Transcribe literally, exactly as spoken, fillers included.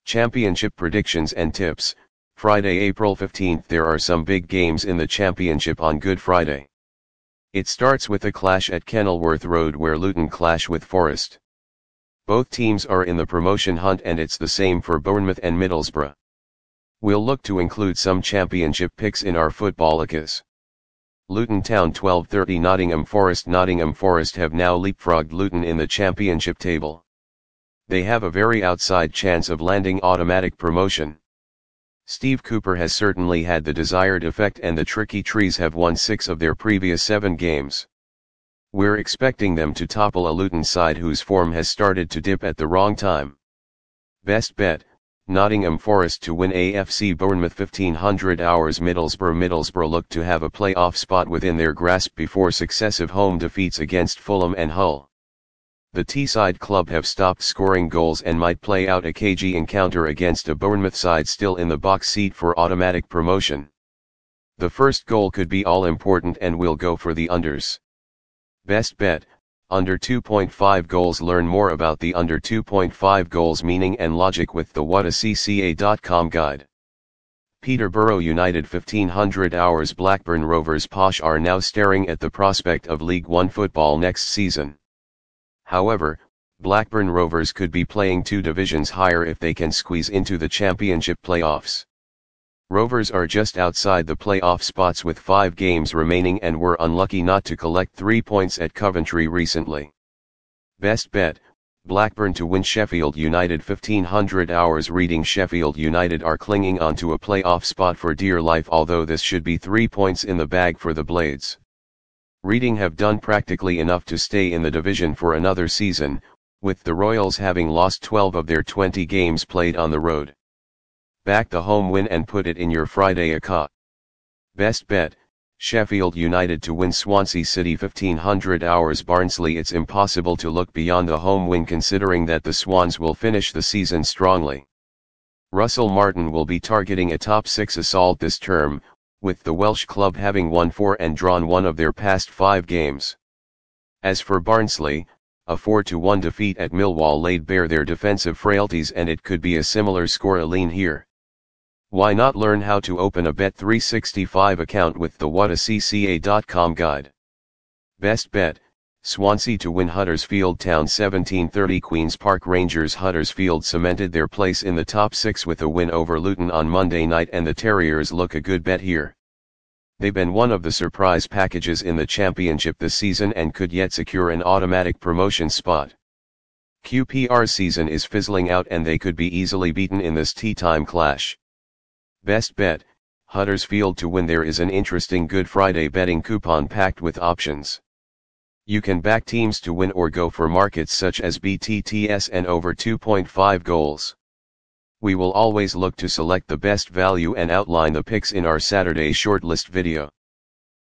Championship predictions and tips. Friday, April fifteenth. There are some big games in the championship on Good Friday. It starts with a clash at Kenilworth Road where Luton clash with Forest. Both teams are in the promotion hunt and it's the same for Bournemouth and Middlesbrough. We'll look to include some championship picks in our Footballicas. Luton Town twelve thirty. Nottingham Forest. Nottingham Forest have now leapfrogged Luton in the championship table. They have a very outside chance of landing automatic promotion. Steve Cooper has certainly had the desired effect and the Tricky Trees have won six of their previous seven games. We're expecting them to topple a Luton side whose form has started to dip at the wrong time. Best bet, Nottingham Forest to win. A F C Bournemouth fifteen hundred hours. Middlesbrough. Middlesbrough look to have a playoff spot within their grasp before successive home defeats against Fulham and Hull. The Teesside club have stopped scoring goals and might play out a cagey encounter against a Bournemouth side still in the box seat for automatic promotion. The first goal could be all important and we'll go for the unders. Best bet, under two point five goals. Learn more about the under two point five goals meaning and logic with the what a c c a dot com guide. Peterborough United fifteen hundred hours. Blackburn Rovers. Posh are now staring at the prospect of League One football next season. However, Blackburn Rovers could be playing two divisions higher if they can squeeze into the championship playoffs. Rovers are just outside the playoff spots with five games remaining and were unlucky not to collect three points at Coventry recently. Best bet, Blackburn to win. Sheffield United fifteen hundred hours. Reading. Sheffield United are clinging on to a playoff spot for dear life, although this should be three points in the bag for the Blades. Reading have done practically enough to stay in the division for another season, with the Royals having lost twelve of their twenty games played on the road. Back the home win and put it in your Friday account. Best bet, Sheffield United to win. Swansea City fifteen hundred hours. Barnsley. It's impossible to look beyond the home win considering that the Swans will finish the season strongly. Russell Martin will be targeting a top six assault this term, with the Welsh club having won four and drawn one of their past five games. As for Barnsley, a four to one defeat at Millwall laid bare their defensive frailties and it could be a similar score lean here. Why not learn how to open a Bet three sixty-five account with the what a c c a dot com guide? Best bet, Swansea to win. Huddersfield Town seventeen thirty. Queen's Park Rangers. Huddersfield cemented their place in the top six with a win over Luton on Monday night and the Terriers look a good bet here. They've been one of the surprise packages in the championship this season and could yet secure an automatic promotion spot. Q P R's season is fizzling out and they could be easily beaten in this tea time clash. Best bet, Huddersfield to win. There is an interesting Good Friday betting coupon packed with options. You can back teams to win or go for markets such as B T T S and over two point five goals. We will always look to select the best value and outline the picks in our Saturday shortlist video.